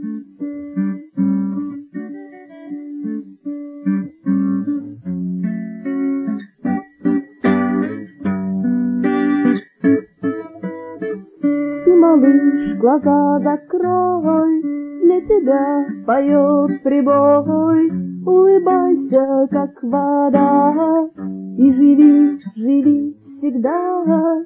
Малыш, глаза закрой, для тебя поет прибой. Улыбайся, как вода, и живи, живи всегда.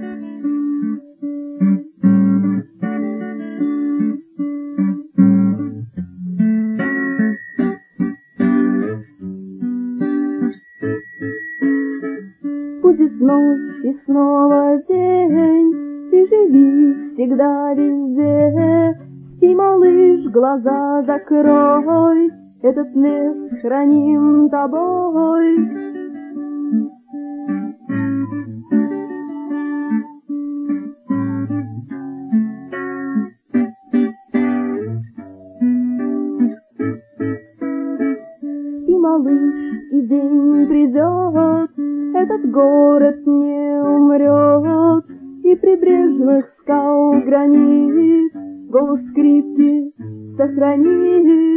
Будет ночь и снова день, и живи всегда везде. Спи, малыш, глаза закрой, этот лес храним тобой. Спи, малыш, и день придет, этот город не умрет, и прибрежных скал гранит голос скрипки сохранит.